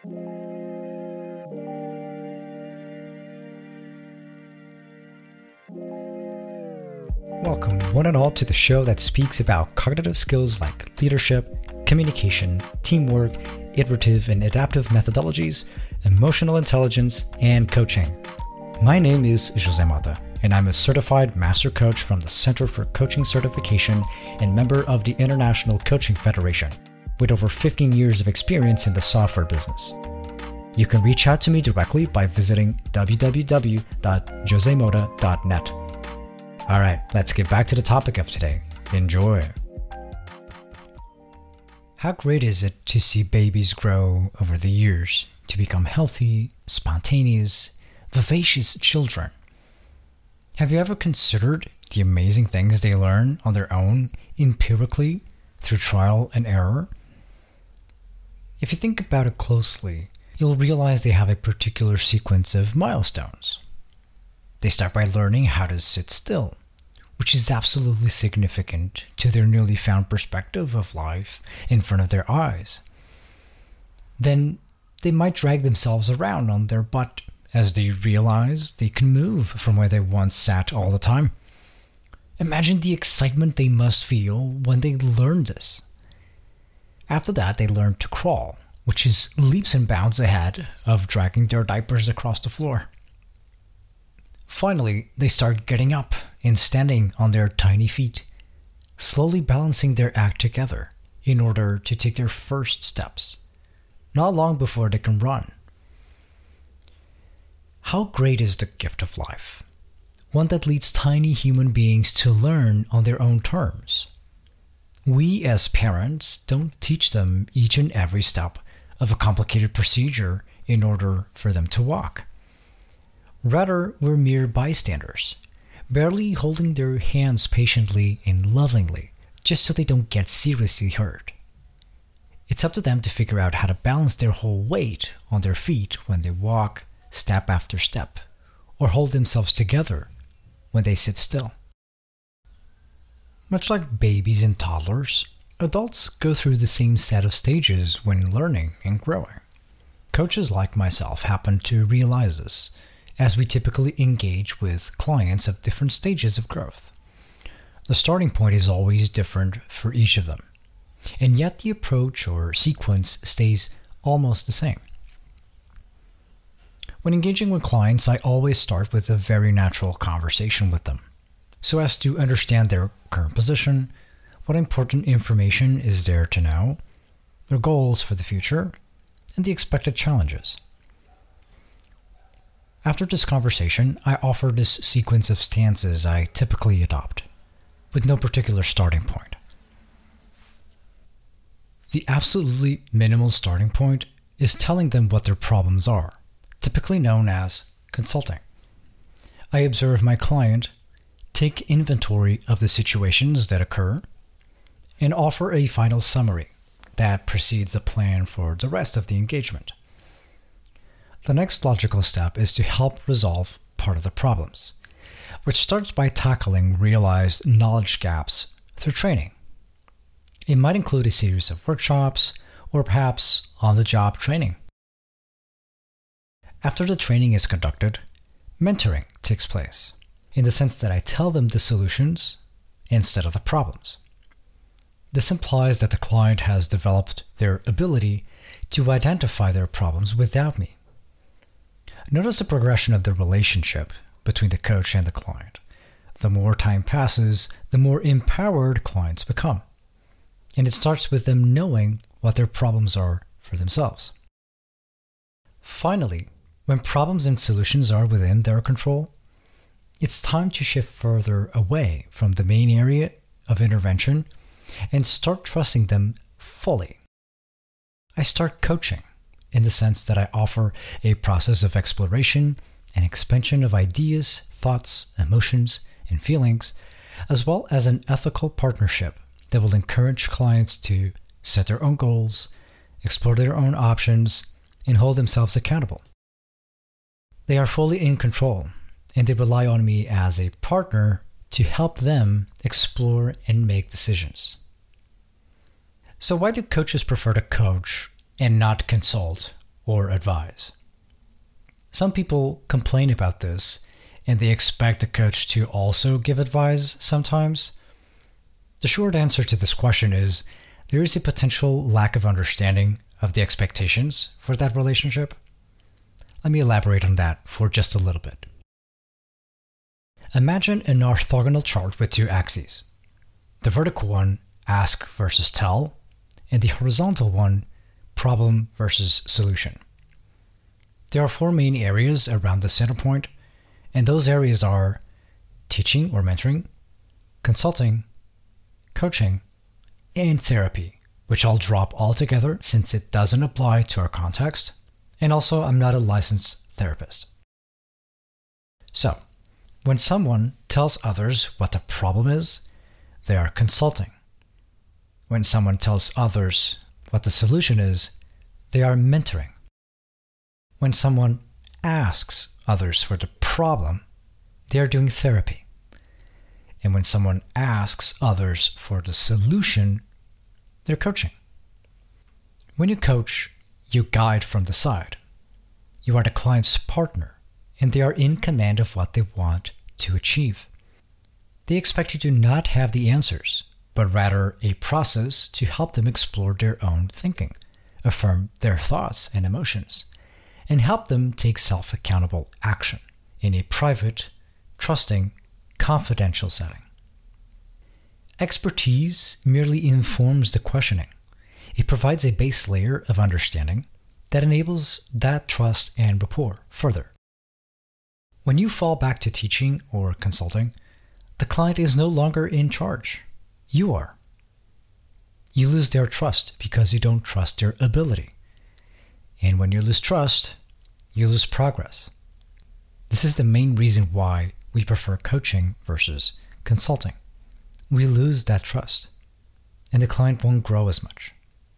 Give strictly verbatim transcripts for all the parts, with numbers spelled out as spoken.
Welcome, one and all, to the show that speaks about cognitive skills like leadership, communication, teamwork, iterative and adaptive methodologies, emotional intelligence, and coaching. My name is José Mota, and I'm a certified master coach from the Center for Coaching Certification and member of the International Coaching Federation, with over fifteen years of experience in the software business. You can reach out to me directly by visiting w w w dot jose mota dot net. All right, let's get back to the topic of today. Enjoy. How great is it to see babies grow over the years to become healthy, spontaneous, vivacious children? Have you ever considered the amazing things they learn on their own empirically through trial and error? If you think about it closely, you'll realize they have a particular sequence of milestones. They start by learning how to sit still, which is absolutely significant to their newly found perspective of life in front of their eyes. Then they might drag themselves around on their butt as they realize they can move from where they once sat all the time. Imagine the excitement they must feel when they learn this. After that, they learn to crawl, which is leaps and bounds ahead of dragging their diapers across the floor. Finally, they start getting up and standing on their tiny feet, slowly balancing their act together in order to take their first steps, not long before they can run. How great is the gift of life, one that leads tiny human beings to learn on their own terms. We as parents don't teach them each and every step of a complicated procedure in order for them to walk. Rather, we're mere bystanders, barely holding their hands patiently and lovingly, just so they don't get seriously hurt. It's up to them to figure out how to balance their whole weight on their feet when they walk, step after step, or hold themselves together when they sit still. Much like babies and toddlers, adults go through the same set of stages when learning and growing. Coaches like myself happen to realize this, as we typically engage with clients of different stages of growth. The starting point is always different for each of them, and yet the approach or sequence stays almost the same. When engaging with clients, I always start with a very natural conversation with them, so as to understand their current position, what important information is there to know, their goals for the future, and the expected challenges. After this conversation, I offer this sequence of stances I typically adopt, with no particular starting point. The absolutely minimal starting point is telling them what their problems are, typically known as consulting. I observe my client, take inventory of the situations that occur, and offer a final summary that precedes a plan for the rest of the engagement. The next logical step is to help resolve part of the problems, which starts by tackling realized knowledge gaps through training. It might include a series of workshops or perhaps on-the-job training. After the training is conducted, mentoring takes place, in the sense that I tell them the solutions instead of the problems. This implies that the client has developed their ability to identify their problems without me. Notice the progression of the relationship between the coach and the client. The more time passes, the more empowered clients become. And it starts with them knowing what their problems are for themselves. Finally, when problems and solutions are within their control, it's time to shift further away from the main area of intervention and start trusting them fully. I start coaching, in the sense that I offer a process of exploration and expansion of ideas, thoughts, emotions, and feelings, as well as an ethical partnership that will encourage clients to set their own goals, explore their own options, and hold themselves accountable. They are fully in control, and they rely on me as a partner to help them explore and make decisions. So why do coaches prefer to coach and not consult or advise. Some people complain about this, and they expect the coach to also give advice sometimes. The short answer to this question is there is a potential lack of understanding of the expectations for that relationship. Let me elaborate on that for just a little bit. Imagine an orthogonal chart with two axes. The vertical one, ask versus tell, and the horizontal one, problem versus solution. There are four main areas around the center point, and those areas are teaching or mentoring, consulting, coaching, and therapy, which I'll drop altogether since it doesn't apply to our context, and also I'm not a licensed therapist. So, when someone tells others what the problem is, they are consulting. When someone tells others what the solution is, they are mentoring. When someone asks others for the problem, they are doing therapy. And when someone asks others for the solution, they're coaching. When you coach, you guide from the side. You are the client's partner, and they are in command of what they want to achieve. They expect you to not have the answers, but rather a process to help them explore their own thinking, affirm their thoughts and emotions, and help them take self-accountable action in a private, trusting, confidential setting. Expertise merely informs the questioning. It provides a base layer of understanding that enables that trust and rapport further. When you fall back to teaching or consulting, the client is no longer in charge. You are. You lose their trust because you don't trust their ability. And when you lose trust, you lose progress. This is the main reason why we prefer coaching versus consulting. We lose that trust, and the client won't grow as much.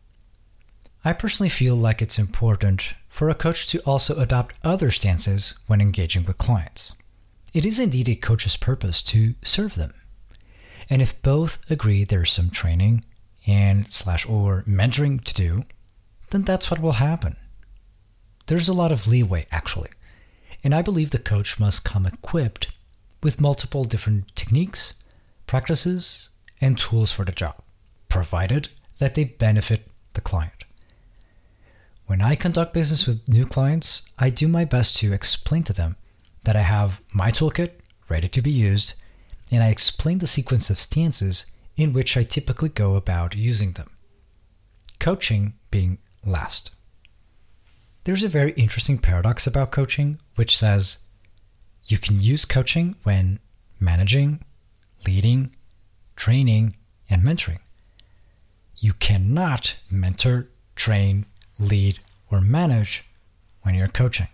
I personally feel like it's important for a coach to also adopt other stances when engaging with clients. It is indeed a coach's purpose to serve them. And if both agree there's some training and slash or mentoring to do, then that's what will happen. There's a lot of leeway, actually. And I believe the coach must come equipped with multiple different techniques, practices, and tools for the job, provided that they benefit the client. When I conduct business with new clients, I do my best to explain to them that I have my toolkit ready to be used, and I explain the sequence of stances in which I typically go about using them. Coaching being last. There's a very interesting paradox about coaching, which says you can use coaching when managing, leading, training, and mentoring. You cannot mentor, train, lead, or manage when you're coaching.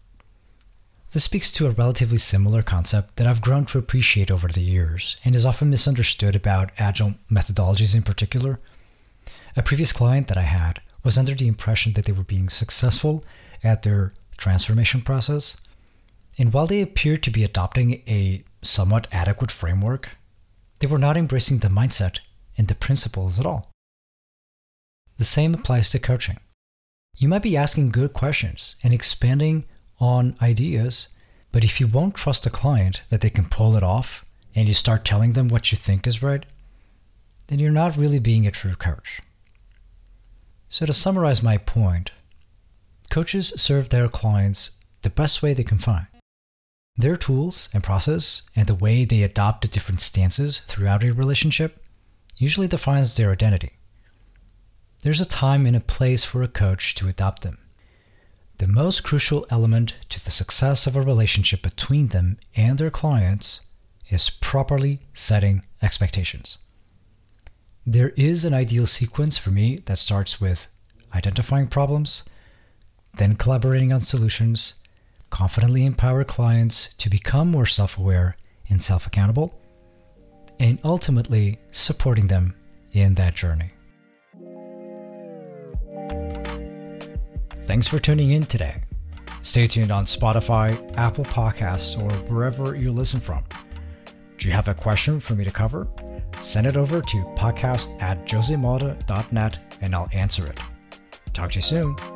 This speaks to a relatively similar concept that I've grown to appreciate over the years and is often misunderstood about agile methodologies in particular. A previous client that I had was under the impression that they were being successful at their transformation process, and while they appeared to be adopting a somewhat adequate framework, they were not embracing the mindset and the principles at all. The same applies to coaching. You might be asking good questions and expanding on ideas, but if you won't trust a client that they can pull it off and you start telling them what you think is right, then you're not really being a true coach. So to summarize my point, coaches serve their clients the best way they can find. Their tools and process and the way they adopt the different stances throughout a relationship usually defines their identity. There's a time and a place for a coach to adopt them. The most crucial element to the success of a relationship between them and their clients is properly setting expectations. There is an ideal sequence for me that starts with identifying problems, then collaborating on solutions, confidently empower clients to become more self-aware and self-accountable, and ultimately supporting them in that journey. Thanks for tuning in today. Stay tuned on Spotify, Apple Podcasts, or wherever you listen from. Do you have a question for me to cover? Send it over to podcast at josemalta dot net and I'll answer it. Talk to you soon.